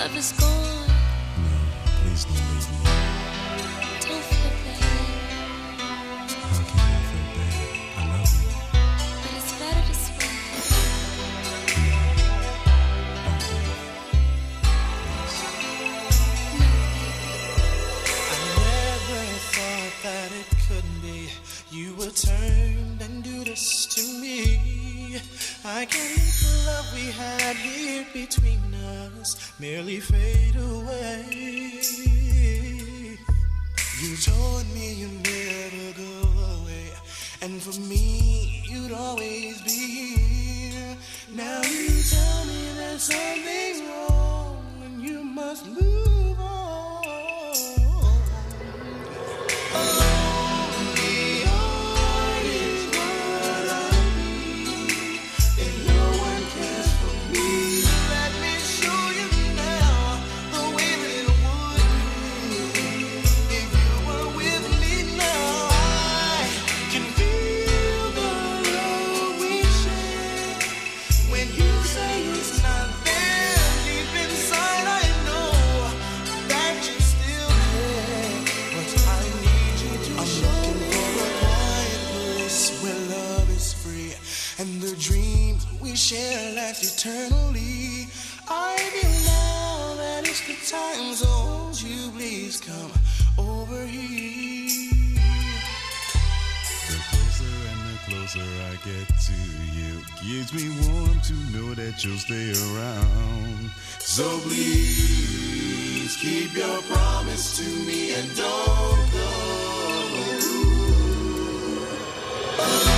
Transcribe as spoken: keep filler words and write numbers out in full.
love is gone. No, please don't leave me. Don't feel bad. How can I feel bad? I love you. But it's better this way. No, don't leave. Please. No, baby. I never thought that it could be. You would turn and do this to me. I can't let the love we had here between us merely fade away. You told me you'd never go away, and for me, you'd always be here. Now you tell me that something's wrong, and you must move on. Share last eternally. I feel now that it's the time, so won't you please come over here? The closer and the closer I get to you, gives me warm to know that you'll stay around. So please keep your promise to me and don't go.